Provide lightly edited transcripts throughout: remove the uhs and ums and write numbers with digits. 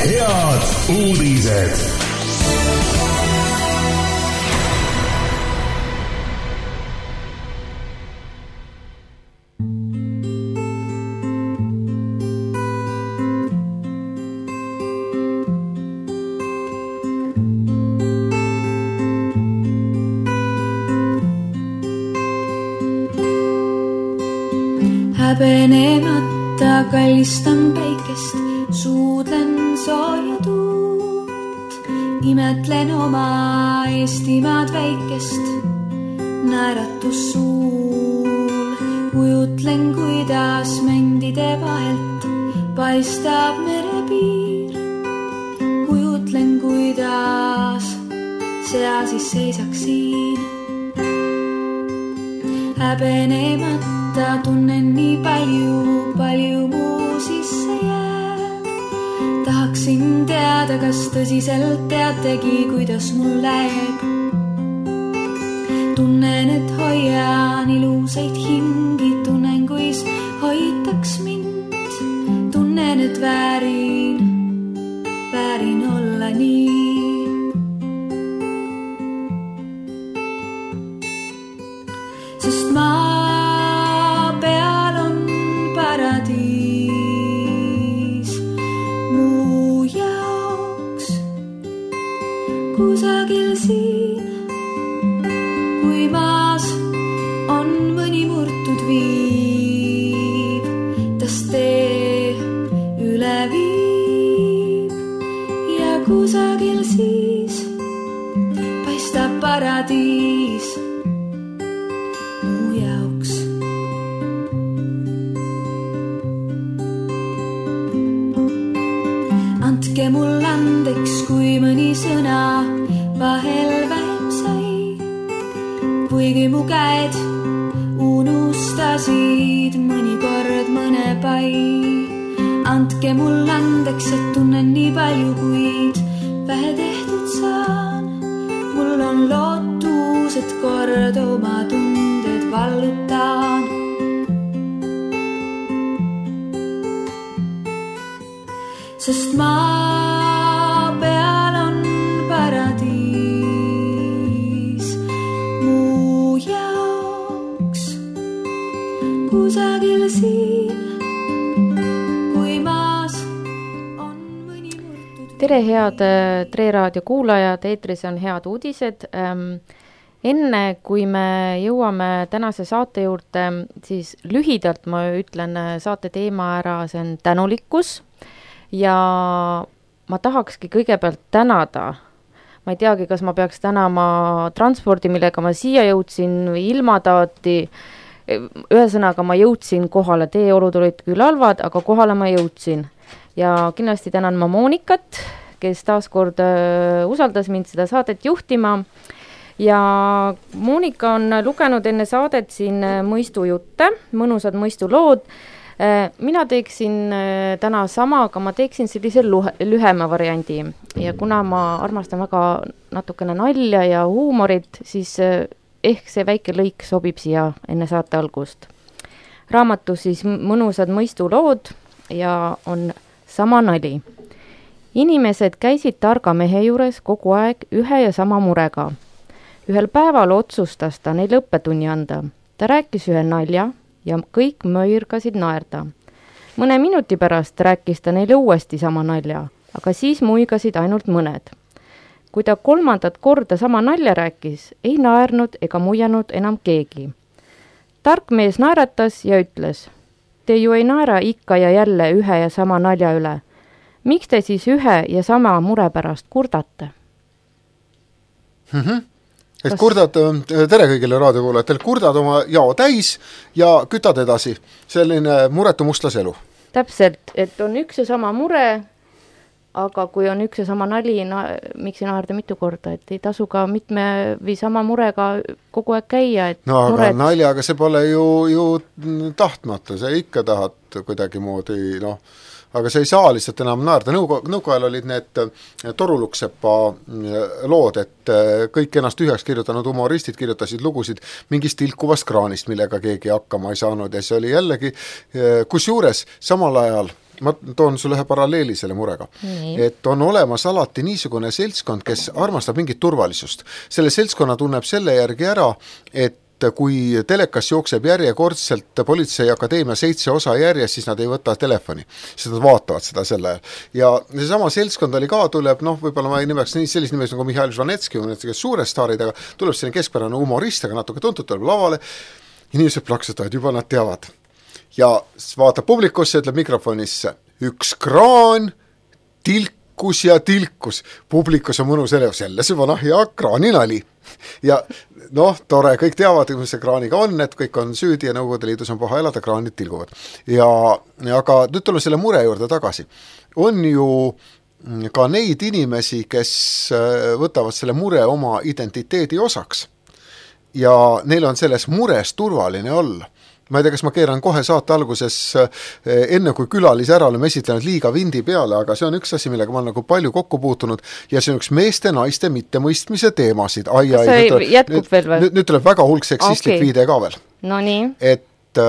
Head uudised. Häbenemata kallistan päikest, suudlen sooja tuult, imetlen oma Eestimaad väikest, naeratus suul, kujutlen, kuidas mändide vahelt paistab merepiir, kujutlen, kuidas sea siis seisaks siin. Häbenemata tunnen nii palju muu sisse jääb. Tahaksin teada, kas tõsiselt teategi, kuidas mul läheb. Tunnen, et hoian ilusaid hingi, tunnen, kuis hoitaks mind. Tunnen, et väärin olla nii. Sest maa peal on paradiis mu jaoks kusagil siin, kui maas on mõni murtud viib, tas tee üle viib ja kusagil siis paistab paradiis. Andke mul andeks, kui mõni sõna vahel vähem sai, kuigi mu käed unustasid mõnikord mõne pai. Andke mul andeks, et tunnen nii palju, kuid vähe tehtud saan. Mul on lootus, et kord oma tunded vallutan. Sest maa peal on paradiis mu jaoks kusagil siin, kui maas on mõni murtud. Tere head Tre Raadio kuulajad, eetris on Head uudised. Enne kui me jõuame tänase saate juurde, siis lühidalt ma ütlen saate teema ära, see on tänulikkus. Ja ma tahakski kõigepealt tänada, ma ei teagi, kas ma peaks tänama transpordi, millega ma siia jõudsin või ilmataati, ühesõnaga ma jõudsin kohale, teeolud olid küll halvad, aga kohale ma jõudsin. Ja kindlasti tänan ma Moonikat, kes taaskord usaldas mind seda saadet juhtima. Ja Moonika on lugenud enne saadet siin mõistujutte, mõnusad mõistulood. Mina teeksin täna sama, aga ma teeksin sellise lühema variandi. Ja kuna ma armastan väga natukene nalja ja huumorit, siis ehk see väike lõik sobib siia enne saate algust. Raamatus siis mõnusad mõistulood ja on sama nali. Inimesed käisid targa mehe juures kogu aeg ühe ja sama murega. Ühel päeval otsustas ta neil õppetunni anda. Ta rääkis ühe nalja ja kõik möirgasid naerda. Mõne minuti pärast rääkis ta neile uuesti sama nalja, aga siis muigasid ainult mõned. Kui ta kolmandat korda sama nalja rääkis, ei naernud ega muianud enam keegi. Tark mees naeratas ja ütles, te ju ei naera ikka ja jälle ühe ja sama nalja üle. Miks te siis ühe ja sama mure pärast kurdate? Et kurdad, tere kõigile raadiokuulajatel, kurdad oma jao täis ja kütad edasi. Selline muretu mustlas elu. Täpselt, et on üks ja sama mure, aga kui on üks ja sama nali, miks ei naerda mitu korda, et ei tasu ka mitme või sama murega kogu aeg käia. Et no aga naljaga see pole ju tahtmata, sa ikka tahad kuidagi moodi, aga see ei saa lihtsalt enam naerda. Nõukoajal olid need Toruluksepa lood, et kõik ennast tühjaks kirjutanud humoristid kirjutasid lugusid mingist tilkuvast kraanist, millega keegi hakkama ei saanud ja see oli jällegi, kusjuures samal ajal ma toon sulle ühe paralleeli selle murega. Et on olemas alati niisugune seltskond, kes armastab mingit turvalisust. Selle seltskonna tunneb selle järgi ära, et kui telekas jookseb järjekordselt Politseiakadeemia 7 osa järjes, siis nad ei võta telefoni, siis nad vaatavad seda selle ajal. Ja seesama seltskond oli ka, tuleb, võib-olla ma ei nimeks sellist nimeks nagu Mihhail Žvanetski, suured staarid, aga tuleb selline keskpärane humorist, aga natuke tuntud, tuleb lavale, inimesed plaksutavad, juba nad teavad. Ja vaatab publikusse, ütleb mikrofonisse, üks kraan, tilkus ja tilkus. Publikus on mõnu selle see vana hea kraaninali. Ja tore, kõik teavad, mis see kraaniga on, et kõik on süüdi ja Nõukogude Liidus on paha elada, kraanid tilguvad. Aga nüüd tuleme selle mure juurde tagasi. On ju ka neid inimesi, kes võtavad selle mure oma identiteedi osaks. Ja neil on selles mures turvaline olla. Ma ei tea, kas ma keeran kohe saate alguses, enne kui külalise ära oleme esitlenud liiga vindi peale, aga see on üks asi, millega ma olen nagu palju kokku puutunud ja see on üks meeste, naiste mittemõistmise teemasid. Kas see jätkub veel või? Nüüd tuleb väga hulk seksistlik viide ka veel. No nii. Et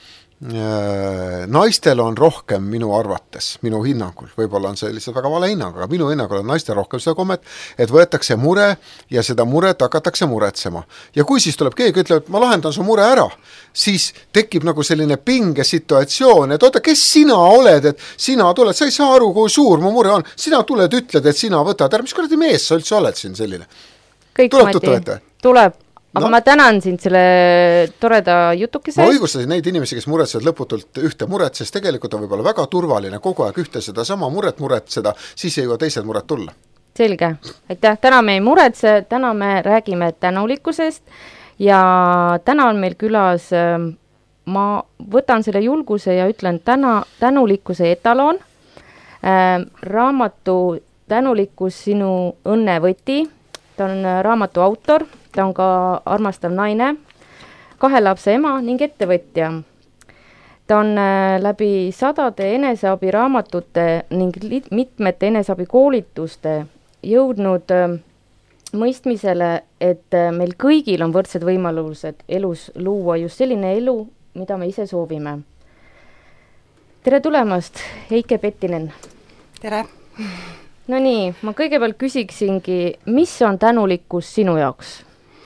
naistel on rohkem minu arvates, minu hinnangul, võib-olla on see lihtsalt väga vale hinnang, aga minu hinnangul on naistel rohkem seda kommet, et võetakse mure ja seda muret hakatakse muretsema. Ja kui siis tuleb keegi, ütleb, et ma lahendan su mure ära, siis tekib nagu selline pingesituatsioon, et oota, kes sina oled, et sina tuled, sa ei saa aru, kui suur mu mure on, sina tuled, ütled, et sina võtad ära, mis kuradi mees sa üldse oled siin selline? Kõik tuleb. Aga ma tänan sind selle toreda jutukese. Ma õigustasin neid inimesi, kes muretsevad lõputult ühte muret, sest tegelikult on võib-olla väga turvaline kogu aeg ühte seda sama muret muretseda, siis ei jõua teised muret tulla. Selge. Aitäh. Täna me ei muretse, täna me räägime tänulikkusest ja täna on meil külas, ma võtan selle julguse ja ütlen tänulikkuse etalon, raamatu Tänulikkus sinu õnnevõti, ta on raamatu autor, ta on ka armastav naine, 2 lapse ema ning ettevõtja. Ta on läbi 100 eneseabiraamatute ning mitmete eneseabikoolituste jõudnud mõistmisele, et meil kõigil on võrdsed võimalused elus luua just selline elu, mida me ise soovime. Tere tulemast, Heike Pettinen. Tere. No nii, ma kõigepealt küsiksingi, mis on tänulikkus sinu jaoks?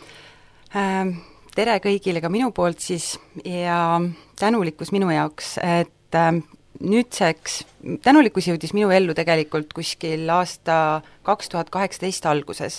Tere kõigile ka minu poolt siis ja tänulikkus minu jaoks, et nüüdseks, tänulikkus jõudis minu ellu tegelikult kuskil aasta 2018 alguses.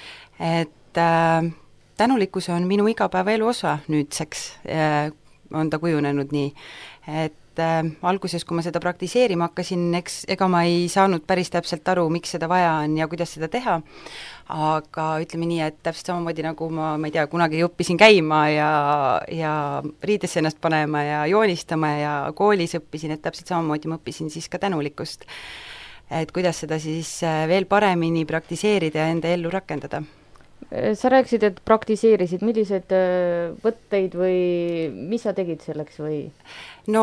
Et tänulikkus on minu igapäevaelu osa nüüdseks, on ta kujunenud nii, et alguses, kui ma seda praktiseerima hakkasin, ega ma ei saanud päris täpselt aru, miks seda vaja on ja kuidas seda teha, aga ütleme nii, et täpselt samamoodi nagu ma ei tea, kunagi õppisin käima ja riidesse ennast panema ja joonistama ja koolis õppisin, et täpselt samamoodi ma õppisin siis ka tänulikkust. Et kuidas seda siis veel paremini praktiseerida ja enda ellu rakendada. Sa rääkisid, et praktiseerisid, millised võtteid või mis sa tegid selleks või? No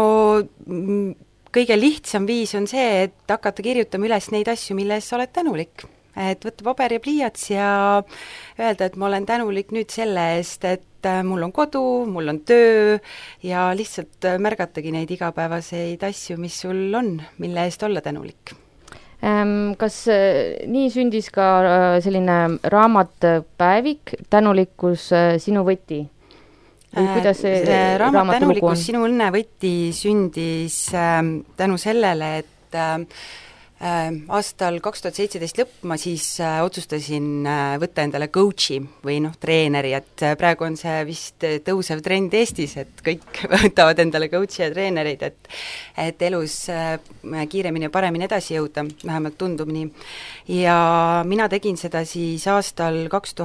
kõige lihtsam viis on see, et hakata kirjutama üles neid asju, mille eest sa oled tänulik. Et võtta paber ja pliiats ja öelda, et ma olen tänulik nüüd selle eest, et mul on kodu, mul on töö ja lihtsalt märgatagi neid igapäevaseid asju, mis sul on, mille eest olla tänulik. Kas nii sündis ka selline raamatpäevik Tänulikkus sinu võti? Kuidas see raamat Tänulikkus sinu õnnevõti sündis tänu sellele, et aastal 2017 lõpp ma siis otsustasin võtta endale coachi või treeneri, et praegu on see vist tõusev trend Eestis, et kõik võtavad endale coachi ja treenereid, et elus kiiremini ja paremini edasi jõuda, vähemalt tundub nii. Ja mina tegin seda siis aastal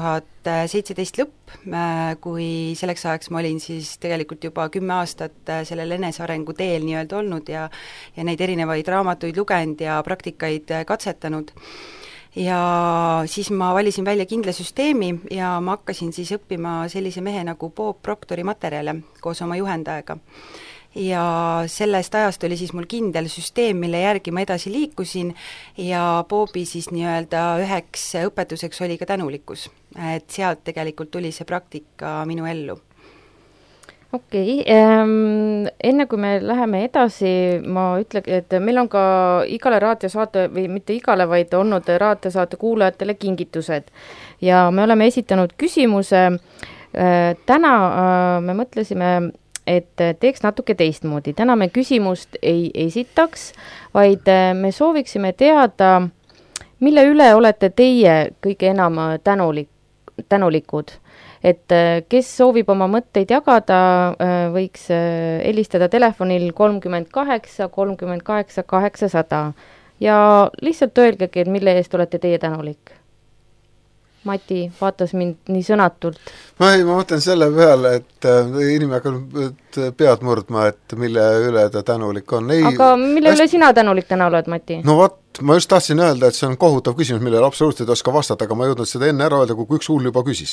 2017 lõpp, kui selleks ajaks ma olin siis tegelikult juba 10 aastat sellel enesearengu teel nii-öelda olnud ja neid erinevaid raamatuid lugenud ja praktikaid katsetanud. Ja siis ma valisin välja kindla süsteemi ja ma hakkasin siis õppima sellise mehe nagu Bob Proctori materjale koos oma juhendajaga. Ja sellest ajast oli siis mul kindel süsteem, mille järgi ma edasi liikusin ja Bobi siis nii-öelda üheks õpetuseks oli ka tänulikkus. Et sealt tegelikult tuli see praktika minu ellu. okei, enne kui me läheme edasi, ma ütlen, et meil on ka igale raadiosaate või mitte igale, vaid olnud raadiosaate kuulajatele kingitused ja me oleme esitanud küsimuse. Täna me mõtlesime, et teeks natuke teistmoodi. Täna me küsimust ei esitaks, vaid me sooviksime teada, mille üle olete teie kõige enam tänulikud. Et kes soovib oma mõtteid jagada, võiks helistada telefonil 38 38 800 ja lihtsalt öelgegi, et mille eest olete teie tänulik. Mati vaatas mind nii sõnatult. Ma mõtlen selle peale, et inimene hakkab pead murdma, et mille üle ta tänulik on. Aga mille üle sina tänulik täna oled, Mati? No ma just tahtsin öelda, et see on kohutav küsimus, millele absoluutselt ei oska vastata, aga ma ei jõudnud seda enne ära öelda, kui üks hull juba küsis.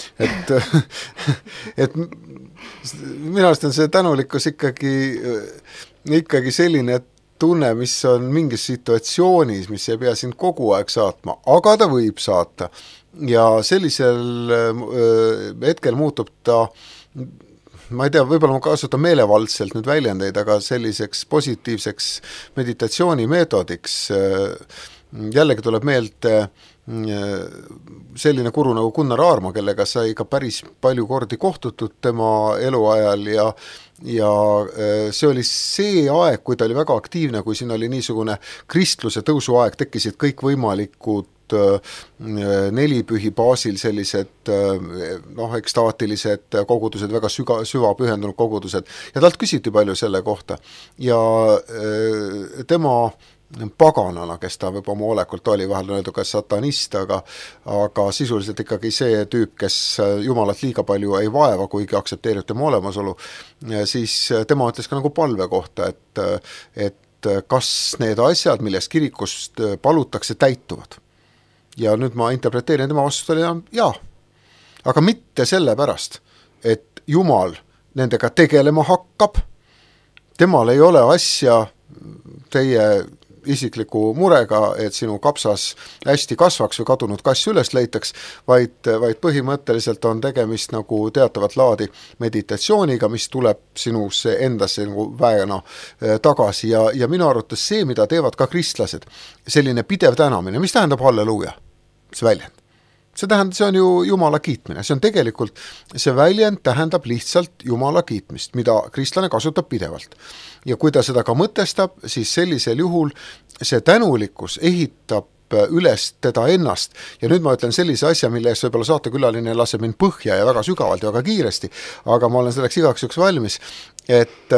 Et minu arust on see tänulikkus ikkagi selline tunne, mis on mingis situatsioonis, mis ei pea sind kogu aeg saatma, aga ta võib saata. Ja sellisel hetkel muutub ta, ma ei tea, võib-olla ma kasutan meelevaldselt nüüd väljendeid, aga selliseks positiivseks meditatsioonimeetodiks jällegi tuleb meelde selline guru nagu Gunnar Aarma, kellega sai ka päris palju kordi kohtutud tema eluajal ja see oli see aeg, kui ta oli väga aktiivne, kui siin oli niisugune kristluse tõusuaeg, tekkisid kõik võimalikud nelipühi baasil sellised ekstaatilised kogudused, väga süva pühendunud kogudused ja talt küsiti palju selle kohta ja tema paganana, kes ta võib oma olekult oli, vahel on öeldud ka satanist, aga sisuliselt ikkagi see tüüp, kes Jumalat liiga palju ei vaeva, kuigi aktsepteerib tema olemasolu, siis tema ütles ka nagu palve kohta, et kas need asjad, millest kirikust palutakse, täituvad. Ja nüüd ma interpreteerin tema vastust oli jaa, aga mitte sellepärast, et Jumal nendega tegelema hakkab, temal ei ole asja teie isikliku murega, et sinu kapsas hästi kasvaks või kadunud kass üles leitaks, vaid põhimõtteliselt on tegemist nagu teatavat laadi meditatsiooniga, mis tuleb sinusse endasse nagu väena tagasi ja minu arvates see, mida teevad ka kristlased, selline pidev tänamine, mis tähendab halleluuja, see väljend. See on ju Jumala kiitmine, see on tegelikult, see väljend tähendab lihtsalt Jumala kiitmist, mida kristlane kasutab pidevalt. Ja kui ta seda ka mõtestab, siis sellisel juhul see tänulikkus ehitab üles teda ennast. Ja nüüd ma ütlen sellise asja, mille eest võib-olla saatekülaline laseb mind põhja ja väga sügavalt ja väga kiiresti, aga ma olen selleks igaks juhuks valmis, et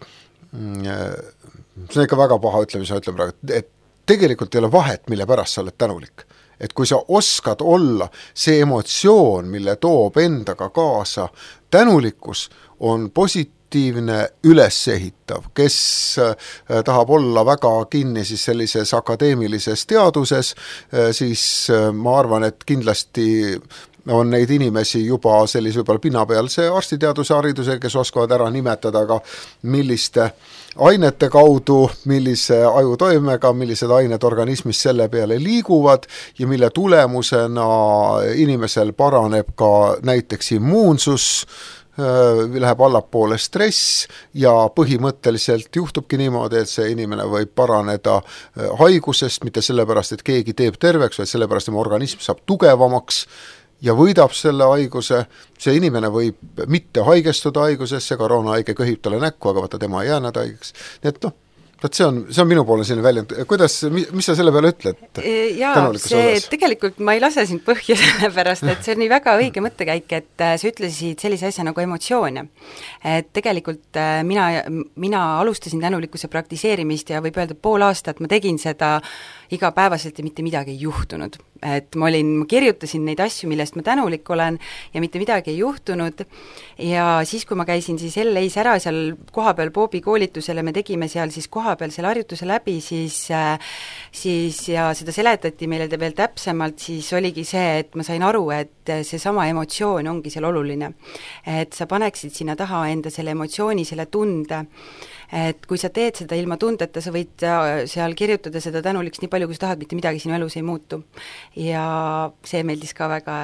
see on ikka väga paha ütlemise, ütlen praegu, et tegelikult ei ole vahet, mille pärast sa oled tänulik. Et kui sa oskad olla see emotsioon, mille toob endaga kaasa, tänulikkus on positiivne ülesehitav, kes tahab olla väga kinni siis sellises akadeemilises teaduses, siis ma arvan, et kindlasti on neid inimesi juba sellise võib-olla pinnapealse arstiteaduse hariduse, kes oskavad ära nimetada ka milliste ainete kaudu, millise ajutoimega, millised ained organismis selle peale liiguvad ja mille tulemusena inimesel paraneb ka näiteks immuunsus, läheb allapoole stress ja põhimõtteliselt juhtubki niimoodi, et see inimene võib paraneda haigusest, mitte sellepärast, et keegi teeb terveks, vaid sellepärast, et organism saab tugevamaks ja võidab selle haiguse, see inimene võib mitte haigestuda haigusesse, koroonahaige köhib talle näkku, aga vaata tema ei jäänud haigeks. Nii et see on minu poole selline väljend. Kuidas, mis sa selle peale ütled? Jaa, see tegelikult ma ei lase sind põhja sellepärast, et see on nii väga õige mõttekäik, et sa ütlesid sellise asja nagu emotsioone. Et tegelikult mina alustasin tänulikkuse praktiseerimist ja võib öelda pool aastat ma tegin seda igapäevaselt ja mitte midagi ei juhtunud. Et ma kirjutasin neid asju, millest ma tänulik olen ja mitte midagi ei juhtunud ja siis, kui ma käisin siis LA-s ära seal kohapeal Bobby koolitusele, me tegime seal siis kohapeal selle harjutuse läbi, siis ja seda seletati meile veel täpsemalt, siis oligi see, et ma sain aru, et seesama emotsioon ongi seal oluline. Et sa paneksid sinna taha enda selle emotsiooni, selle tunde, et kui sa teed seda ilma tundeta, sa võid seal kirjutada seda tänuliks nii palju, kui sa tahad, mitte midagi sinu elus ei muutu. Ja see meeldis ka väga, et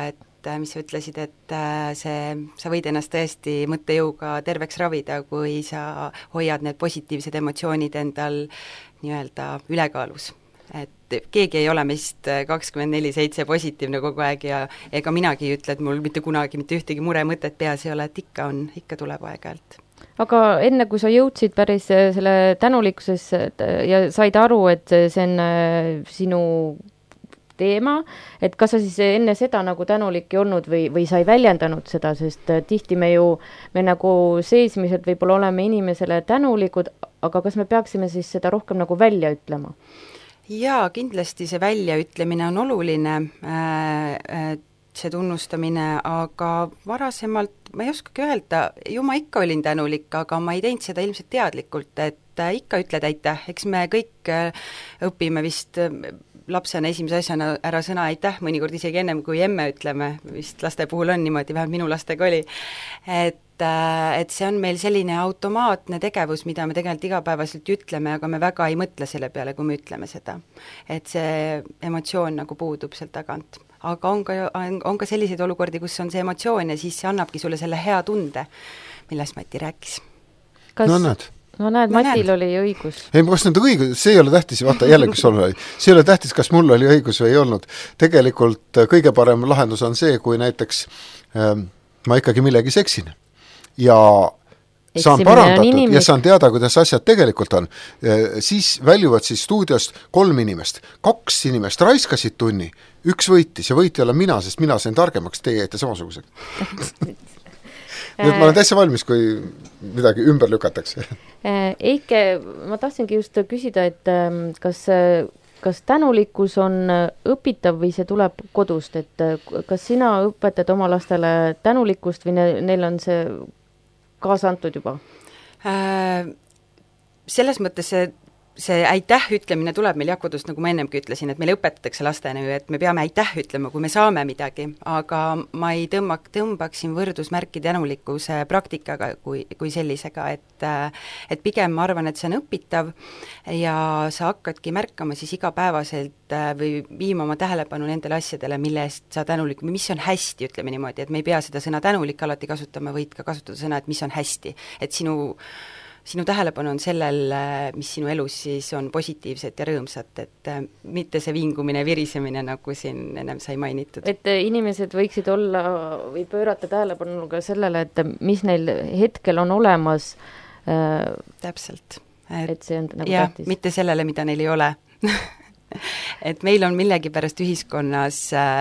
mis sa ütlesid, et sa võid ennast tõesti mõttejõuga terveks ravida, kui sa hoiad need positiivsed emotsioonid endal nii-öelda ülekaalus. Et keegi ei ole meist 24/7 positiivne kogu aeg ja ega minagi ei ütle, et mul mitte kunagi mitte ühtegi muremõtet peas ei ole, et ikka tuleb aeg-ajalt. Aga enne, kui sa jõudsid päris selle tänulikkusesse ja said aru, et see on sinu teema, et kas sa siis enne seda nagu tänulik ei olnud või sa ei väljendanud seda, sest tihti me nagu seesmiselt võib-olla oleme inimesele tänulikud, aga kas me peaksime siis seda rohkem nagu välja ütlema? Jaa, kindlasti see väljaütlemine on oluline, see tunnustamine, aga varasemalt ma ei oskagi öelda, ju ma ikka olin tänulik, aga ma ei teinud seda ilmselt teadlikult, et ikka ütled aitäh, eks me kõik õpime vist lapsena esimese asjana ära sõna aitäh, mõnikord isegi ennem kui emme ütleme, vist laste puhul on niimoodi, vähemalt minu lastega oli, et see on meil selline automaatne tegevus, mida me tegelikult igapäevaselt ütleme, aga me väga ei mõtle selle peale, kui me ütleme seda. Et see emotsioon nagu puudub seal tagant. Aga on ka selliseid olukordi, kus on see emotsioon ja siis see annabki sulle selle hea tunde, millest Mati rääkis. No näed, Matil oli õigus. Ei, kas nüüd õigus, see ei ole tähtis, vaata jällegi sul oli. See ei ole tähtis, kas mul oli õigus või ei olnud. Tegelikult kõige parem lahendus on see, kui näiteks ma ikkagi millegi seksin ja saan parandatud ja saan teada, kuidas asjad tegelikult on, siis väljuvad siis stuudiost 3 inimest. 2 inimest raiskasid tunni, 1 võitis ja võiti olla mina, sest mina sain targemaks, teie jäite samasuguseks. Nüüd ma olen täitsa valmis, kui midagi ümber lükatakse. Eike, ma tahtsingi just küsida, et kas tänulikkus on õpitav või see tuleb kodust, et kas sina õpetad oma lastele tänulikkust või neil on see kaasa antud juba? Selles mõttes see aitäh ütlemine tuleb meil kodust, nagu ma ennemgi ütlesin, et meil õpetatakse lastena ju, et me peame aitäh ütlema, kui me saame midagi, aga ma ei tõmbaksin võrdusmärki tänulikkuse praktikaga kui sellisega, et pigem ma arvan, et see on õpitav ja sa hakkadki märkama siis igapäevaselt või viima oma tähelepanu nendele asjadele, mille eest sa tänulik, mis on hästi, ütleme niimoodi, et me ei pea seda sõna tänulik alati kasutama, võid ka kasutada sõna, et mis on hästi, et sinu tähelepanu on sellel, mis sinu elus siis on positiivset ja rõõmsat, et mitte see vingumine, virisemine, nagu siin ennem sai mainitud. Et inimesed võiksid olla või pöörata tähelepanu ka sellele, et mis neil hetkel on olemas. Täpselt. Et see on nagu tähtis. Mitte sellele, mida neil ei ole. Et meil on millegipärast ühiskonnas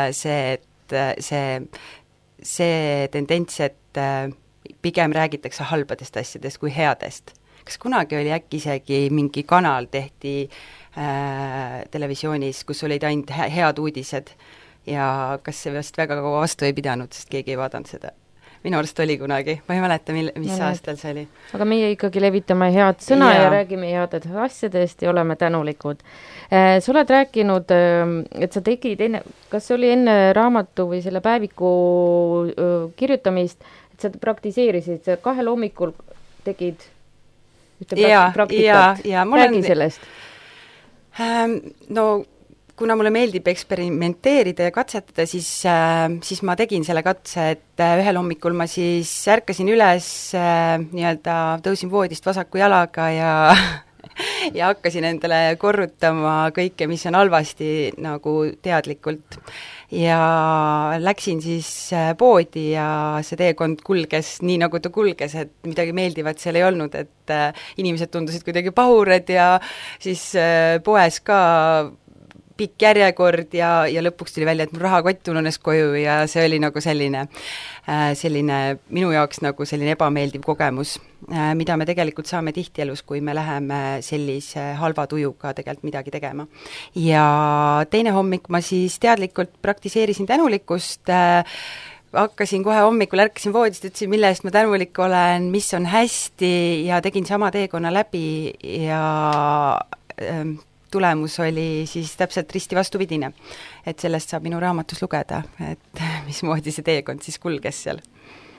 see tendents, et pigem räägitakse halbadest asjadest kui headest. Kas kunagi oli äkki isegi mingi kanal tehti televisioonis, kus olid ainult head uudised ja kas see vast väga kaua vastu ei pidanud, sest keegi ei vaadanud seda? Minu arust oli kunagi, ma ei mäleta, mis aastal see oli. Aga meie ikkagi levitame head sõna ja räägime headest asjadest ja oleme tänulikud. Sa oled rääkinud, et sa tegid kas see oli enne raamatu või selle päeviku kirjutamist, sa praktiseerisid, 2 hommikul tegid praktikat. Räägi sellest. No, kuna mulle meeldib eksperimenteerida ja katsetada, siis ma tegin selle katse, et ühel hommikul ma siis ärkasin üles, nii-öelda tõusin voodist vasaku jalaga ja hakkasin endale korrutama kõike, mis on halvasti nagu teadlikult. Ja läksin siis poodi ja see teekond kulges nii, nagu ta kulges, et midagi meeldivat seal ei olnud, et inimesed tundusid kuidagi pahurad ja siis poes ka pikk järjekord ja lõpuks tuli välja, et mul rahakott ununes koju ja see oli nagu selline minu jaoks nagu selline ebameeldiv kogemus, mida me tegelikult saame tihti elus, kui me läheme sellise halva tujuga tegelikult midagi tegema. Ja teine hommik ma siis teadlikult praktiseerisin tänulikkust, hakkasin kohe hommikul, ärkasin voodist, ütlesin, mille eest ma tänulik olen, mis on hästi ja tegin sama teekonna läbi ja tulemus oli siis täpselt risti vastupidine. Et sellest saab minu raamatus lugeda, et mismoodi see teekond siis kulges seal.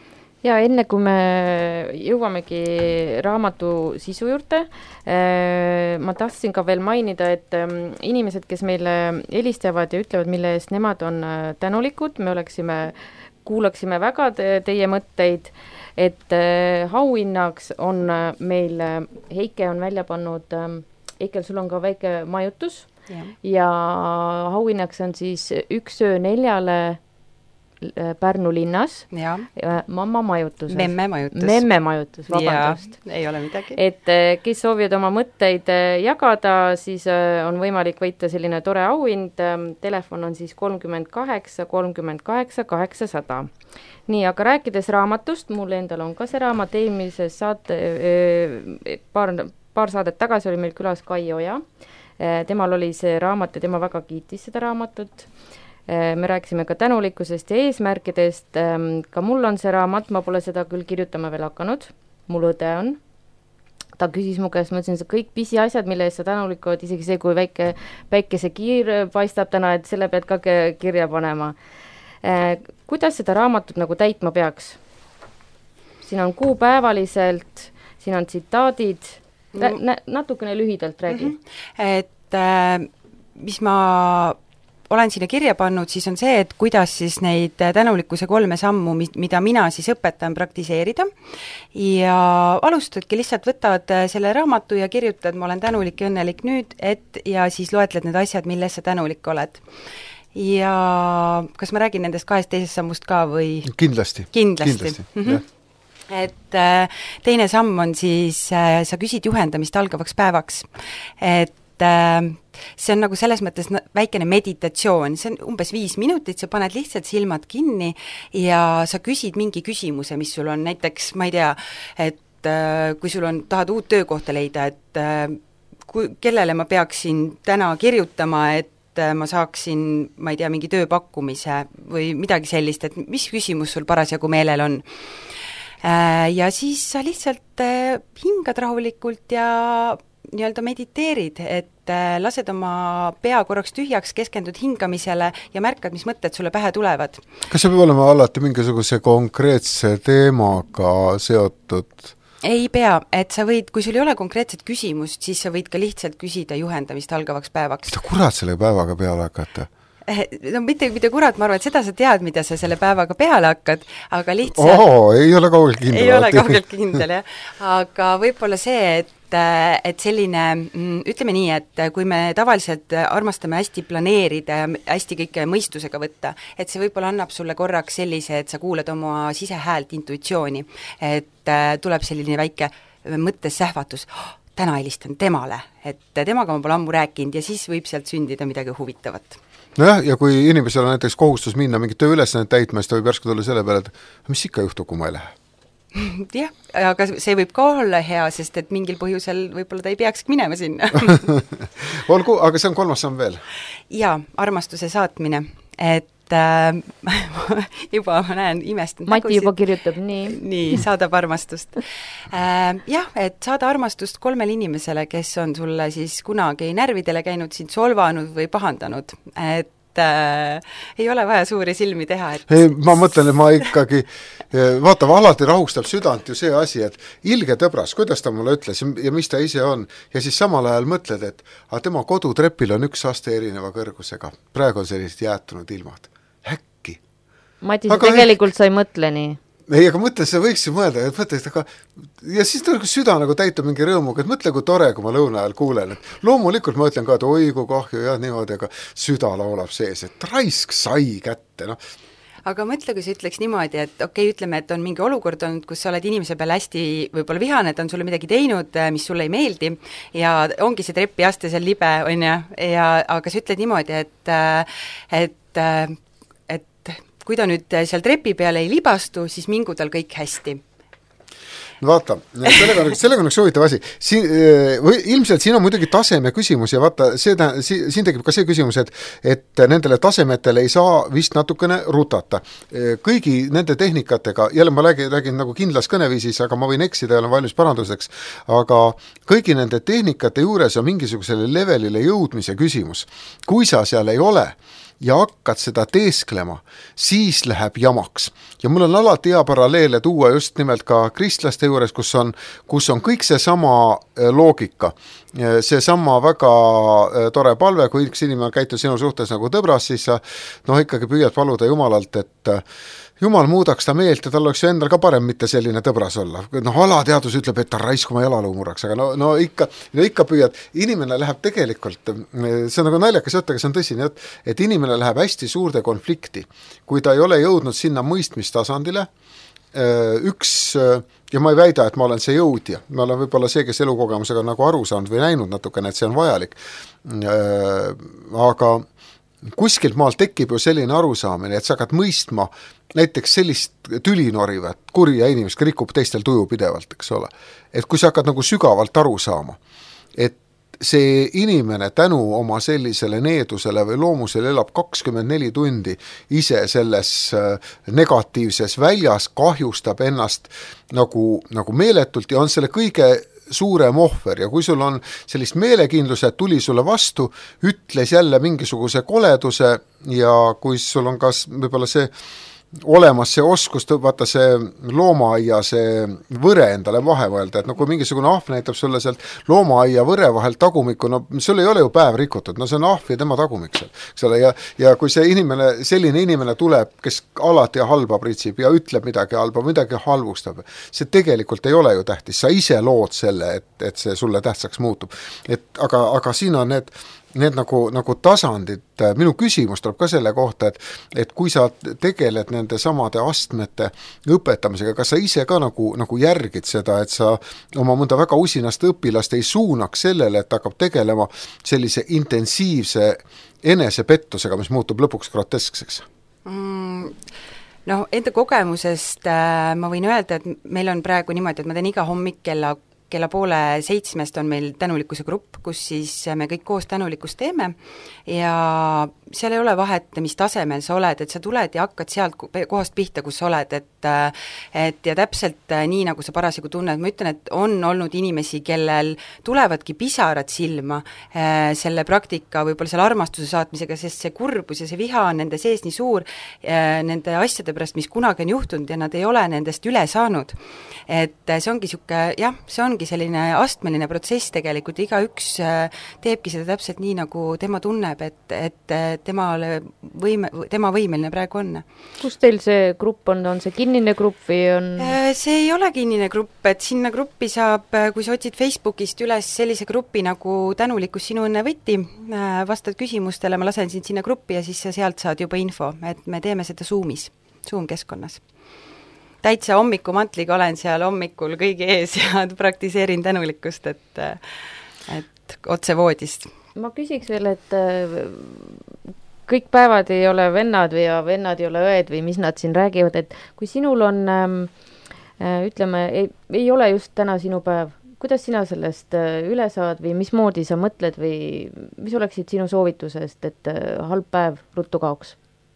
ja enne kui me jõuamegi raamatu sisu juurde, ma tahtsin ka veel mainida, et inimesed, kes meile helistavad ja ütlevad, mille eest nemad on tänulikud, kuulaksime väga teie mõtteid, et auhinnaks on meil, Heike on välja pannud, Heikel, sul on ka väike majutus ja auhinnaks on siis 1 öö 4 Pärnu linnas, mamma majutuses. Memme majutus, vabandust. Ei ole midagi. Et kes soovivad oma mõtteid jagada, siis on võimalik võita selline tore auhind, telefon on siis 38 38 800. Nii, aga rääkides raamatust, mul endal on ka see raamat, eelmises saate, paar saadet tagasi oli meil külas Kai Oja, temal oli see raamat ja tema väga kiitis seda raamatut. Me rääkisime ka tänulikkusest ja eesmärkidest, ka mul on see raamat, ma pole seda küll kirjutama veel hakanud, mul õde on, ta küsis mu käest, ma ütlesin, see kõik pisiasjad, mille eest sa tänulik oled, isegi see, kui väike päikesekiir paistab täna, et selle pead ka kirja panema. Kuidas seda raamatut nagu täitma peaks? Siin on kuupäevaliselt, siin on tsitaadid, natukene lühidalt räägi. Et mis ma olen sinna kirja pannud, siis on see, et kuidas siis neid tänulikkuse 3 sammu, mida mina siis õpetan praktiseerida ja alustadki, lihtsalt võtad selle raamatu ja kirjutad, ma olen tänulik ja õnnelik nüüd, ja siis loetled need asjad, milles sa tänulik oled. Ja kas ma räägin nendest 2 teisest sammust ka või? Kindlasti. Et teine samm on siis, sa küsid juhendamist algavaks päevaks, et see on nagu selles mõttes väikene meditatsioon, see on umbes 5 minutit, sa paned lihtsalt silmad kinni ja sa küsid mingi küsimuse, mis sul on näiteks, ma ei tea, et kui sul on, tahad uut töökohta leida, et kellele ma peaksin täna kirjutama, et ma saaksin, ma ei tea, mingi tööpakkumise või midagi sellist, et mis küsimus sul parasjagu meelel on. Ja siis sa lihtsalt hingad rahulikult ja nii-öelda mediteerid, et lased oma pea korraks tühjaks, keskendud hingamisele ja märkad, mis mõtted sulle pähe tulevad. Kas see peab olema alati mingisuguse konkreetse teemaga seotud? Ei pea, et sa võid, kui sul ei ole konkreetset küsimust, siis sa võid ka lihtsalt küsida juhendamist algavaks päevaks. Mida kurat selle päevaga peale hakata? No mitte kurat, ma arvan, et seda sa tead, mida sa selle päevaga peale hakkad, aga lihtsalt ei ole kaugelt kindel. Ei ole kaugelt kindel, jah. Aga võib-olla see, et selline, ütleme nii, et kui me tavaliselt armastame hästi planeerida ja hästi kõike mõistusega võtta, et see võib-olla annab sulle korraks sellise, et sa kuuled oma sisehäält, intuitsiooni, et tuleb selline väike mõttes sähvatus, täna helistan temale, et temaga ma pole ammu rääkinud ja siis võib sealt sündida midagi huvitavat. Nojah, ja kui inimesel on näiteks kohustus minna mingit tööülesannet täitma, siis ta võib järsku tulla selle peale, et mis ikka juhtub, kui ma ei lähe? Jah, aga see võib ka olla hea, sest et mingil põhjusel võib-olla ta ei peakski minema sinna. Olgu, aga see on 3. samm veel? Jaa, armastuse saatmine, et juba ma näen imestanud Mati juba kirjutab, nii, saadab armastust. Jah, et saada armastust 3 inimesele, kes on sulle siis kunagi närvidele käinud, sind solvanud või pahandanud, et ei ole vaja suuri silmi teha, et ei, ma mõtlen, et ma ikkagi vaata, alati rahustab südant ju see asi, et ilge tõbras, kuidas ta mulle ütles ja mis ta ise on, ja siis samal ajal mõtled, et tema kodutrepil on 1 aste erineva kõrgusega, praegu on sellised jäätunud ilmad, äkki Mati, sa tegelikult sa ei mõtle nii? Ei, aga mõtle, sa võiks ju mõelda, et mõtle, aga ja siis süda nagu täitub mingi rõõmuga, et mõtle, kui tore, kui ma lõuna ajal kuulen, et loomulikult ma ütlen ka, et oi, kui kahju ja niimoodi, aga süda laulab sees, et raisk sai kätte, noh. Aga mõtle, kui sa ütleks niimoodi, et okei, ütleme, et on mingi olukord olnud, kus sa oled inimese peale hästi võib-olla vihane, et on sulle midagi teinud, mis sulle ei meeldi ja ongi see trepiaste seal libe, on ju, aga sa ütled niimoodi, et kui ta nüüd seal trepi peale ei libastu, siis mingu tal kõik hästi. vaata, sellega on üks huvitav asi. Ilmselt siin on muidugi taseme küsimus ja vaata, siin tekib ka see küsimus, et nendele tasemetele ei saa vist natukene rutata. Kõigi nende tehnikatega, jälle ma räägin nagu kindlas kõneviisis, aga ma võin eksida ja olen valmis paranduseks, aga kõigi nende tehnikate juures on mingisugusele levelile jõudmise küsimus. Kui sa seal ei ole ja hakkad seda teesklema, siis läheb jamaks. Ja mul on alati hea paralleele tuua just nimelt ka kristlaste juures, kus on kõik see sama loogika. See sama väga tore palve, kui üks inimene käitud sinu suhtes nagu tõbras, siis sa ikkagi püüad paluda Jumalalt, et Jumal muudaks ta meelt ja tal oleks ju endal ka parem mitte selline tõbras olla. Alateadus ütleb, et ta raiskuma jalaluu murraks, aga ikka püüad. Inimene läheb tegelikult, see on nagu naljakas jutt, aga see on tõsine jutt, et inimene läheb hästi suurde konflikti. Kui ta ei ole jõudnud sinna mõistmistasandile, ja ma ei väida, et ma olen see jõudja. Ma olen võib-olla see, kes elukogemusega nagu aru saanud või näinud natukene, et see on vajalik. Aga kuskilt maal tekib ju selline arusaamine, et sa hakkad mõistma näiteks sellist tülinorivat, kurja inimest, rikub teistel tuju pidevalt, eks ole. Et kui sa hakkad nagu sügavalt aru saama, et see inimene tänu oma sellisele needusele või loomusele elab 24 tundi ise selles negatiivses väljas, kahjustab ennast nagu meeletult ja on selle kõige suurem ohver ja kui sul on sellist meelekindluse, et tuli sulle vastu, ütles jälle mingisuguse koleduse ja kui sul on kas võib-olla see olemas see oskus, vaata see loomaaia, see võre endale vahe mõelda, et kui mingisugune ahv näitab sulle sealt loomaaia võre vahel tagumikku, sul ei ole ju päev rikutud, see on ahv ja tema tagumik seal, eks ole, ja kui see inimene, selline inimene tuleb, kes alati halba pritsib ja ütleb midagi halba, midagi halvustab, see tegelikult ei ole ju tähtis, sa ise lood selle, et see sulle tähtsaks muutub, aga siin on need nagu tasandid, minu küsimus tuleb ka selle kohta, et kui sa tegeled nende samade astmete õpetamisega, kas sa ise ka nagu järgid seda, et sa oma mõnda väga usinast õpilast ei suunaks sellele, et hakkab tegelema sellise intensiivse enesepettusega, mis muutub lõpuks groteskseks? Enda kogemusest ma võin öelda, et meil on praegu niimoodi, et ma teen iga hommik kella 6:30 on meil tänulikkuse grupp, kus siis me kõik koos tänulikkust teeme ja seal ei ole vahet, mis tasemel sa oled, et sa tuled ja hakkad sealt kohast pihta, kus sa oled, et ja täpselt nii, nagu sa parasjagu tunned, ma ütlen, et on olnud inimesi, kellel tulevadki pisarad silma selle praktika, võib-olla selle armastuse saatmisega, sest see kurbus ja see viha on nende sees nii suur nende asjade pärast, mis kunagi on juhtunud ja nad ei ole nendest üle saanud. Et see ongi see ongi selline astmeline protsess tegelikult, igaüks teebki seda täpselt nii, nagu tema tunneb, et tema võimeline praegu on. Kus teil see grupp on see kinnine grupp või on? See ei ole kinnine grupp, et sinna gruppi saab, kui sa otsid Facebookist üles sellise gruppi nagu Tänulikkus sinu õnne võti, vastad küsimustele, ma lasen sind sinna gruppi ja siis sealt saad juba info, et me teeme seda Zoom-keskkonnas. Täitsa hommikumantliga olen seal hommikul kõigi ees ja praktiseerin tänulikkust, et otse voodist. Ma küsiks veel, et kõik päevad ei ole vennad või vennad ei ole õed või mis nad siin räägivad, et kui sinul on, ütleme, ei ole just täna sinu päev, kuidas sina sellest üle saad või mismoodi sa mõtled või mis oleksid sinu soovitusest, et halb päev ruttu kaoks?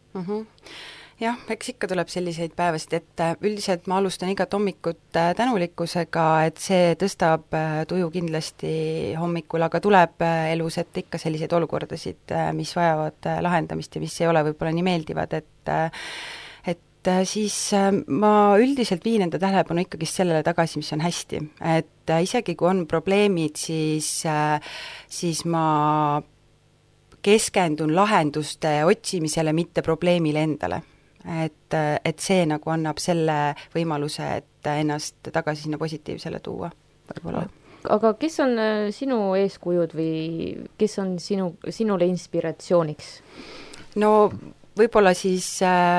Jah, eks ikka tuleb selliseid päevasid, et üldiselt ma alustan igat hommikut tänulikkusega, et see tõstab tuju kindlasti hommikul, aga tuleb elus, et ikka selliseid olukordasid, mis vajavad lahendamist ja mis ei ole võib-olla nii meeldivad, et siis ma üldiselt viin enda tähelepanu ikkagi sellele tagasi, mis on hästi. Et isegi kui on probleemid, siis ma keskendun lahenduste otsimisele, mitte probleemile endale. Et see nagu annab selle võimaluse, et ennast tagasi sinna positiivsele tuua võib-olla. Aga kes on sinu eeskujud või kes on sinule inspiratsiooniks? No võib-olla siis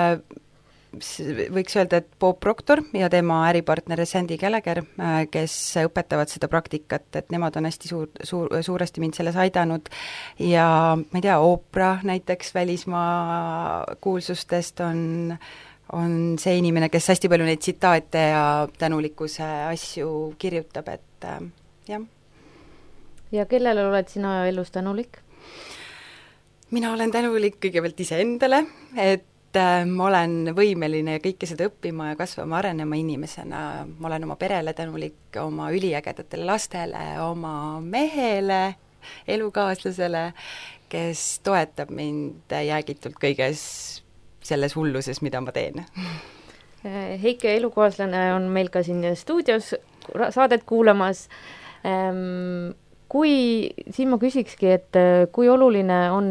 võiks öelda, et Bob Proctor ja tema äripartner Sandy Gallagher, kes õpetavad seda praktikat, et nemad on hästi suuresti mind selles aidanud ja ma ei tea, Oprah näiteks välismaa kuulsustest on on see inimene, kes hästi palju neid tsitaate ja tänulikkuse asju kirjutab, et jah. Ja kellele oled sina elus tänulik? Mina olen tänulik kõigepealt iseendale, et ma olen võimeline kõike seda õppima ja kasvama, arenema inimesena. Ma olen oma perele tänulik, oma üliägedatele lastele, oma mehele, elukaaslasele, kes toetab mind jäägitult kõiges selles hulluses, mida ma teen. Heike elukaaslane on meil ka siin stuudios saadet kuulamas. Siin ma küsikski, et kui oluline on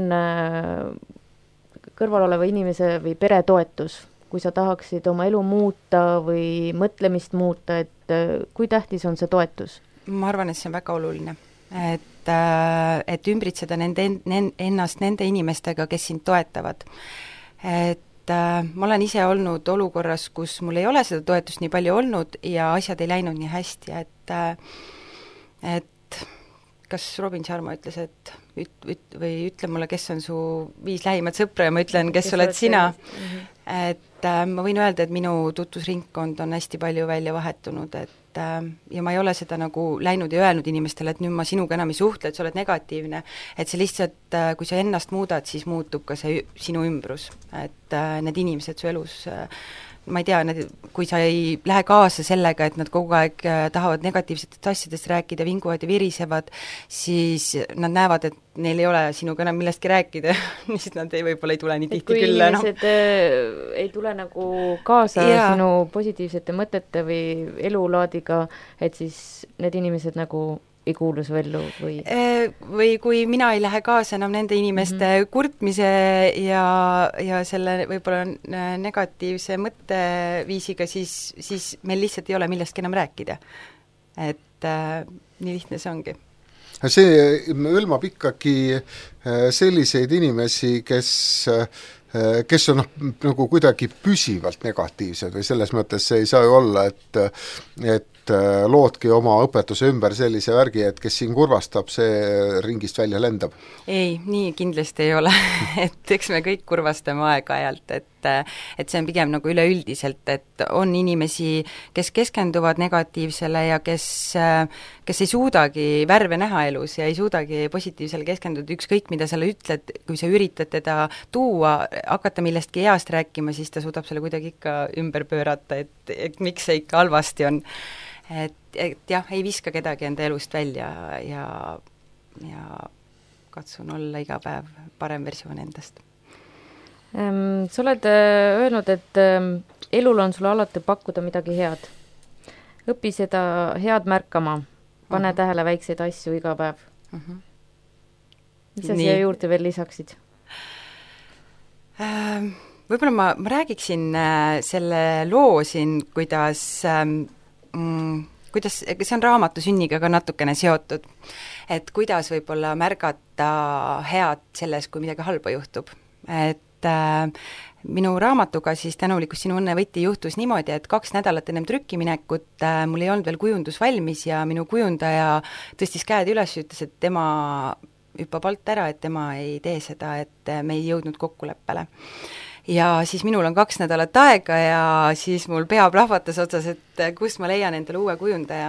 kõrval oleva inimese või pere toetus, kui sa tahaksid oma elu muuta või mõtlemist muuta, et kui tähtis on see toetus? Ma arvan, et see on väga oluline. Et ümbritseda ennast nende inimestega, kes sind toetavad. Et ma olen ise olnud olukorras, kus mul ei ole seda toetust nii palju olnud ja asjad ei läinud nii hästi, et kas Robin Sharma ütles, et või ütle mulle, kes on su 5 lähimat sõpra ja ma ütlen, kes oled sina. Et ma võin öelda, et minu tutvusringkond on hästi palju välja vahetunud, ja ma ei ole seda nagu läinud ja öelnud inimestele, et nüüd ma sinuga enam ei suhtle, et sa oled negatiivne, et see lihtsalt, kui sa ennast muudad, siis muutub ka see sinu ümbrus, et need inimesed su elus ma ei tea, kui sa ei lähe kaasa sellega, et nad kogu aeg tahavad negatiivsetest asjadest rääkida, vinguvad ja virisevad, siis nad näevad, et neil ei ole sinuga enam millestki rääkida, siis nad võib-olla ei tule nii tihti küll. Kui inimesed ei tule nagu kaasa sinu positiivsete mõtete või elulaadiga, et siis need inimesed nagu ei kuulu su ellu või? Või kui mina ei lähe kaasa enam nende inimeste kurtmise ja selle võib-olla negatiivse mõtteviisiga, siis meil lihtsalt ei ole millestki enam rääkida. Et nii lihtne see ongi. See hõlmab ikkagi selliseid inimesi, kes on nagu kuidagi püsivalt negatiivsed või selles mõttes see ei saa ju olla, et loodki oma õpetuse ümber sellise värgi, et kes siin kurvastab, see ringist välja lendab? Ei, nii kindlasti ei ole. Et eks me kõik kurvastame aeg-ajalt, et see on pigem nagu üleüldiselt, et on inimesi, kes keskenduvad negatiivsele ja kes ei suudagi värve näha elus ja ei suudagi positiivsele keskenduda, ükskõik mida sa ütled, kui sa üritad teda tuua, hakata millestki heast rääkima, siis ta suudab selle kuidagi ikka ümber pöörata, et miks see ikka halvasti on. Et jah, ei viska kedagi enda elust välja ja katsun olla iga päev parem versioon endast. Sa oled öelnud, et elul on sulle alati pakkuda midagi head. Õpi seda head märkama, pane tähele väikseid asju iga päev. Mis sa siia juurde veel lisaksid? Võib-olla ma räägiksin selle loo siin, kuidas see on raamatu sünniga ka natukene seotud, et kuidas võib-olla märgata head selles, kui midagi halba juhtub. Et minu raamatuga siis Tänulikkus sinu õnne võti juhtus niimoodi, et 2 nädalat ennem trükkiminekut mul ei olnud veel kujundus valmis ja minu kujundaja tõstis käed üles ja ütles, et tema hüppab alt ära, et tema ei tee seda, et me ei jõudnud kokkuleppele. Ja siis minul on 2 nädalat aega ja siis mul pea plahvatas otsas, et kust ma leian endale uue kujundaja.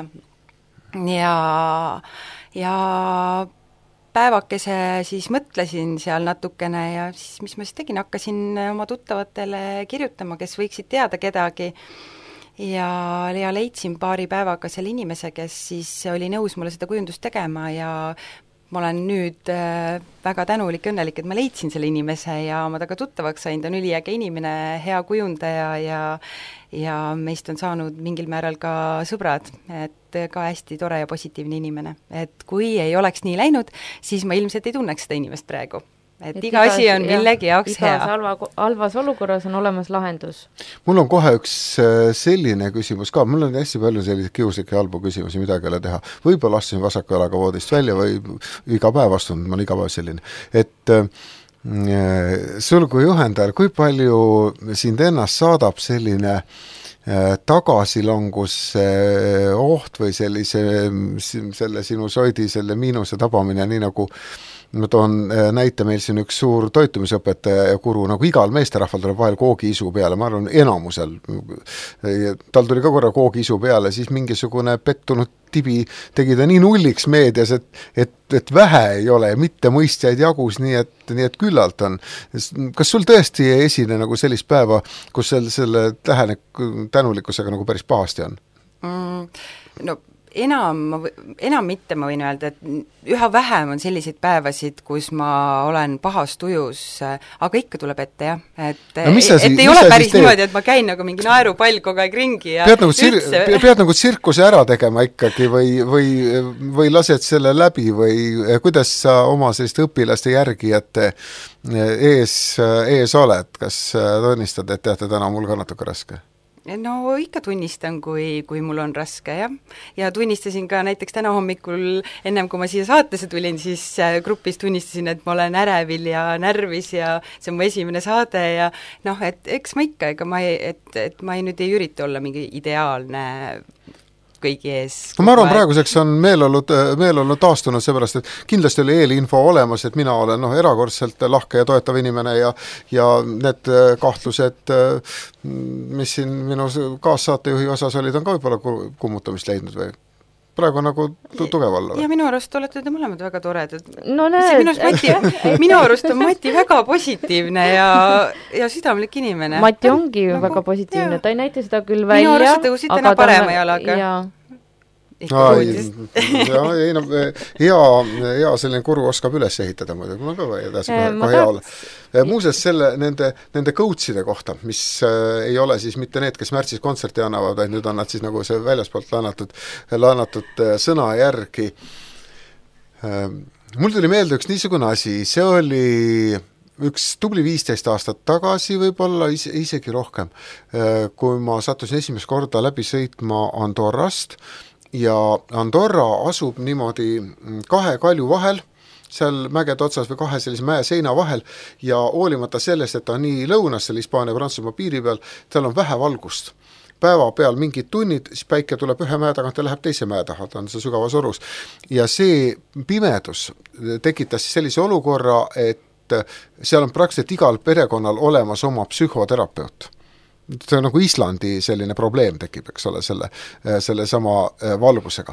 Ja päevakese siis mõtlesin seal natukene ja siis mis ma siis tegin, hakkasin oma tuttavatele kirjutama, kes võiksid teada kedagi ja leidsin paari päevaga selle inimese, kes siis oli nõus mulle seda kujundust tegema ja ma olen nüüd väga tänulik ja õnnelik, et ma leidsin selle inimese ja ma taga tuttavaks sain, ta on üliäge inimene, hea kujundaja ja meist on saanud mingil määral ka sõbrad, et ka hästi tore ja positiivne inimene. Et kui ei oleks nii läinud, siis ma ilmselt ei tunneks seda inimest praegu. Et iga asi on millegi jaoks hea. Igas halvas olukorras on olemas lahendus. Mul on kohe üks selline küsimus ka, mul on hästi palju selliseid kiuslikke ja halbu küsimusi, midagi ei ole teha. Võib-olla astusin vasaku jalaga voodist välja või iga päev astunud, ma olen iga päev selline. Et sul kui juhendajal, kui palju sind ennast saadab selline tagasilangus oht või selle sinu soidi, selle miinuse tabamine, nii nagu ma toon näite, meil siin üks suur toitumisõpetaja ja guru, nagu igal meesterahval tuleb vahel koogiisu peale, ma arvan, enamusel, tal tuli ka korra koogiisu peale, siis mingisugune pettunud tibi tegi ta nii nulliks meedias, et vähe ei ole, mitte mõistjaid jagus, nii et küllalt on. Kas sul tõesti ei esine nagu sellist päeva, kus selle tänulikkusega nagu päris pahasti on? No enam mitte, ma võin öelda, et üha vähem on selliseid päevasid, kus ma olen pahas tujus, aga ikka tuleb ette, jah. Et ei ole päris niimoodi, et ma käin nagu mingi naerupall kogu aeg ringi ja pead nagu tsirkuse ära tegema ikkagi või lased selle läbi või kuidas sa oma selliste õpilaste järgijate ees oled? Kas tunnistad, et teate, täna mul ka natuke raske? No ikka tunnistan, kui mul on raske, jah. Ja tunnistasin ka näiteks täna hommikul, ennem kui ma siia saatesse tulin, siis grupis tunnistasin, et ma olen ärevil ja närvis ja see on mu esimene saade ja noh, et eks ma ikka, ega ma nüüd ei ürita olla mingi ideaalne kõigi ees. Ma arvan, praeguseks on meeleolu taastunud seepärast, et kindlasti oli eelinfo olemas, et mina olen erakordselt lahke ja toetav inimene ja need kahtlused, mis siin minu kaassaatejuhi osas olid, on ka võib-olla kummutamist leidnud või? Praegu nagu tugeval. Ja minu arust olete te mõlemad väga toredad. No näed. Minu arust on Mati väga positiivne ja südamlik inimene. Mati ongi väga positiivne, ta ei näita seda küll välja. Minu arust tõusid täna parema jalaga. Hea selline kuru oskab üles ehitada, mul on ka edasi ka hea ole. Muuseas nende coachide kohta, mis ei ole siis mitte need, kes märtsis kontserti annavad, vaid nüüd on nad siis nagu see väljaspoolt laanatud sõna järgi. Mul tuli meelde üks niisugune asi, see oli üks tubli 15 aastat tagasi, võib-olla isegi rohkem, kui ma sattusin esimest korda läbi sõitma Andorrast ja Andorra asub niimoodi kahe kalju vahel, seal mägede otsas või kahe sellise mäe seina vahel ja hoolimata sellest, et ta on nii lõunas selle Hispaania ja Prantsusmaa piiri peal, seal on vähe valgust. Päeva peal mingid tunnid, siis päike tuleb ühe mäe tagant ja läheb teise mäe taha, ta on see sügavas orus. Ja see pimedus tekitas sellise olukorra, et seal on praktiliselt igal perekonnal olemas oma psühhoterapeut. See on nagu Islandi selline probleem tekib, eks ole, selle sama valgusega.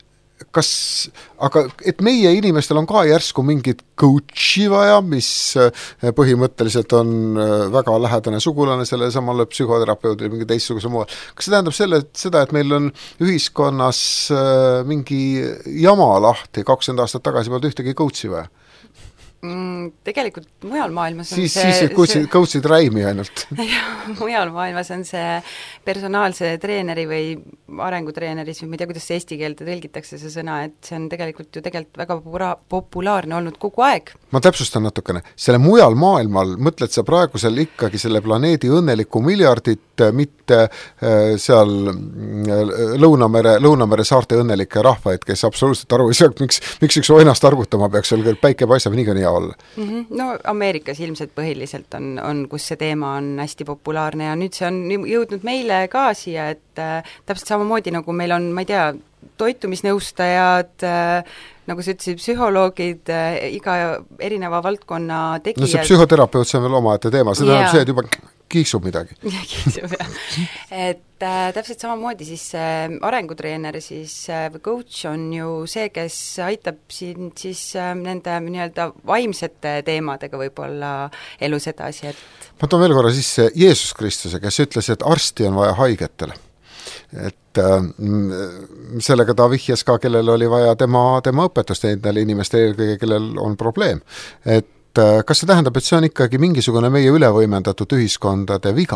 Aga et meie inimestel on ka järsku mingid coachi vaja, mis põhimõtteliselt on väga lähedane sugulane selle samale psühhoterapeudile mingi teistsuguse moel. Kas see tähendab seda, et meil on ühiskonnas mingi jama lahti 20 aastat tagasi polnud ühtegi coachi vaja? Tegelikult mujal maailmas on siis coachid räimi ainult. Mujal maailmas on see personaalse treeneri või arengutreeneris või ma ei tea, kuidas see eesti keelde tõlgitakse see sõna, et see on tegelikult väga populaarne olnud kogu aeg. Ma täpsustan natukene. Selle mujal maailmal mõtled sa praegusel ikkagi selle planeedi õnneliku miljardit, mitte seal Lõunamere saarte õnnelike rahvaid, kes absoluutselt aru ei saa, miks üks oinast argutama peaks, küll päike paistab nii ka nii olla. No Ameerikas ilmselt põhiliselt on, kus see teema on hästi populaarne ja nüüd see on jõudnud meile ka siia, et täpselt samamoodi nagu meil on, ma ei tea, toitumisnõustajad, nagu sa ütlesid, psühholoogid, iga erineva valdkonna tegijad. No see psühhoterapeut, see on veel omaette teema, see tähendab see, et juba kiiksub midagi. Kiiksub, jah. Et täpselt samamoodi siis arengutreener siis või coach on ju see, kes aitab sind siis nende nii-öelda vaimsete teemadega võib-olla elus edasi, et ma toon veel korra sisse Jeesus Kristuse, kes ütles, et arsti on vaja haigetele. Et sellega ta vihjas ka, kellel oli vaja tema õpetust nendele inimestele, kellel on probleem. Et kas see tähendab, et see on ikkagi mingisugune meie ülevõimendatud ühiskondade viga?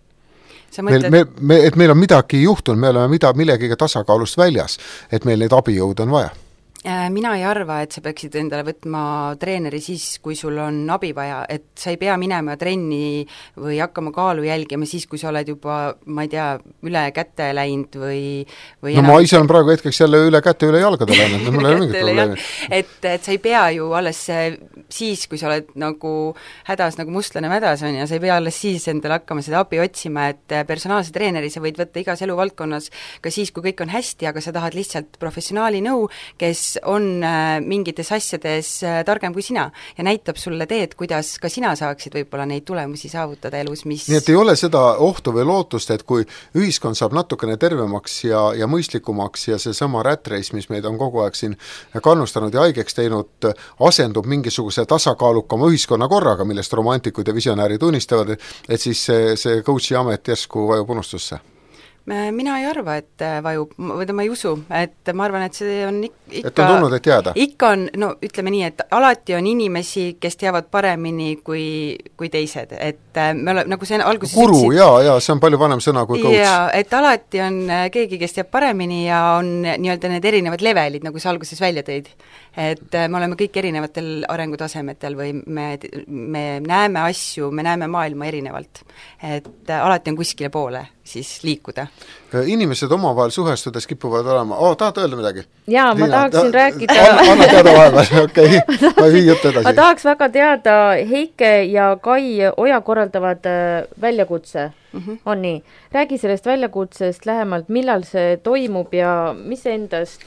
Et meil on midagi juhtunud, me oleme millegiga tasakaalust väljas, et meil neid abijõud on vaja? Mina ei arva, et sa peaksid endale võtma treeneri siis, kui sul on abi vaja, et sa ei pea minema trenni või hakkama kaalu jälgima siis, kui sa oled juba, ma ei tea, üle kätte läinud või no ma ise olen praegu hetkeks jälle üle kätte, üle jalgade läinud, mul ei ole mingit probleemi. Et sa ei pea ju alles siis, kui sa oled nagu hädas, nagu mustlane mädas on ja sa ei pea alles siis endale hakkama seda abi otsima, et personaalse treeneri sa võid võtta igas eluvaldkonnas ka siis, kui kõik on hästi, aga sa tahad lihtsalt professionaali nõu, kes on mingites asjades targem kui sina ja näitab sulle teed, kuidas ka sina saaksid võib-olla neid tulemusi saavutada elus, mis nii et ei ole seda ohtu või lootust, et kui ühiskond saab natukene tervemaks ja mõistlikumaks ja seesama rat race, mis meid on kogu aeg siin kannustanud ja haigeks teinud, asendub mingisuguse tasakaalukama ühiskonnakorraga, millest romantikud ja visionäärid unistavad, et siis see coachi amet järsku vajub unustusse? Mina ei arva, et vajub, või ma ei usu, et ma arvan, et see on ikka et on tulnud, et jääda? Ikka on, no ütleme nii, et alati on inimesi, kes teavad paremini kui teised, et me oleme, nagu see alguses guru, jaa, see on palju vanem sõna kui coach. Jaa, et alati on keegi, kes teab paremini ja on nii-öelda need erinevad levelid, nagu sa alguses välja tõid. Et me oleme kõik erinevatel arengutasemetel või me näeme asju, me näeme maailma erinevalt. Et alati on kuskile poole siis liikuda. Inimesed omavahel suhestudes kipuvad olema, tahad öelda midagi? Jaa, ma tahaksin rääkida anna teada vahepeal, okei, ma ei vii jutt edasi. Ma tahaks väga teada, Heike ja Kai Oja korraldavad väljakutse, on nii. Räägi sellest väljakutsest lähemalt, millal see toimub ja mis see endast,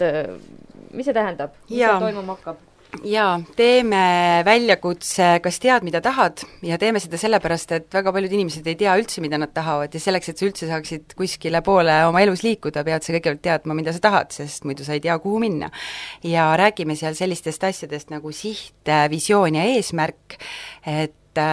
mis see tähendab, mis see toimuma hakkab? Jaa, teeme väljakutse, kas tead, mida tahad, ja teeme seda sellepärast, et väga paljud inimesed ei tea üldse, mida nad tahavad ja selleks, et sa üldse saaksid kuskile poole oma elus liikuda, pead sa kõigepealt teadma, mida sa tahad, sest muidu sa ei tea, kuhu minna. Ja räägime seal sellistest asjadest nagu siht, visioon ja eesmärk, et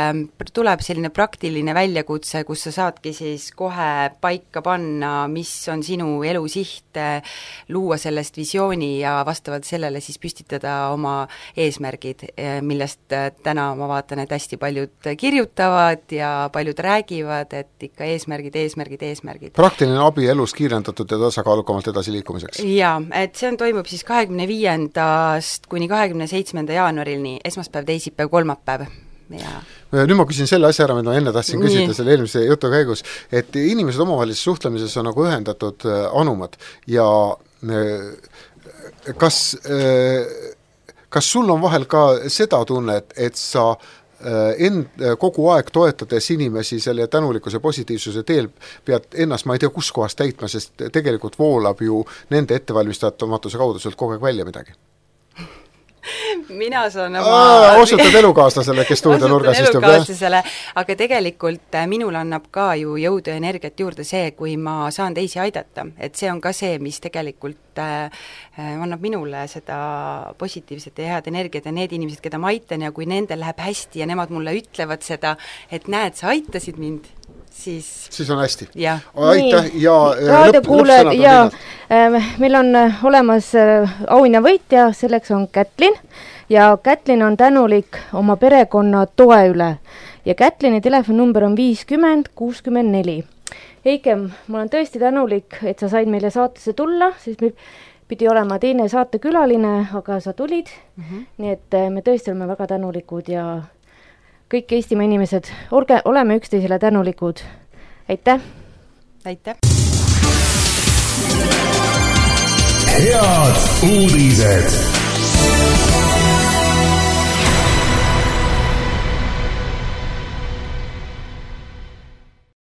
tuleb selline praktiline väljakutse, kus sa saadki siis kohe paika panna, mis on sinu elu siht, luua sellest visiooni ja vastavalt sellele siis püstitada oma eesmärgid, millest täna ma vaatan, et hästi paljud kirjutavad ja paljud räägivad, et ikka eesmärgid. Praktiline abi elus kiirendatud ja tasakaalukamalt edasi liikumiseks? Jaa, et see toimub siis 25. kuni 27. jaanuarini, esmaspäev, teisipäev, kolmapäev. Ja. Nüüd ma küsin selle asja ära, mida ma enne tahtsin küsida selle eelmise jutu käigus, et inimesed omavahelises suhtlemises on nagu ühendatud anumad ja kas sul on vahel ka seda tunnet, et sa kogu aeg toetades inimesi selle tänulikkuse positiivsuse teel pead ennast, ma ei tea, kus kohast täitma, sest tegelikult voolab ju nende ettevalmistamatuse kaudu sealt kogu aeg välja midagi? Mina saan oma osutad elukaaslasele, kes tuuda nurgas istub, aga tegelikult minul annab ka ju jõudu ja energiat juurde see, kui ma saan teisi aidata, et see on ka see, mis tegelikult annab minule seda positiivset ja head energiat ja need inimesed, keda ma aitan ja kui nendel läheb hästi ja nemad mulle ütlevad seda, et näed, sa aitasid mind, siis on hästi. Aitäh ja raadiokuulajad ja meil on olemas auhinnavõitja, selleks on Kätlin ja Kätlin on tänulik oma perekonna toe üle ja Kätlini telefonumber on 50 64. Heike, ma olen tõesti tänulik, et sa said meile saatesse tulla, siis meil pidi olema teine saatekülaline, aga sa tulid, nii et me tõesti oleme väga tänulikud ja kõik Eestimaa inimesed, oleme üksteisele tänulikud. Aitäh! Aitäh! Head uudised!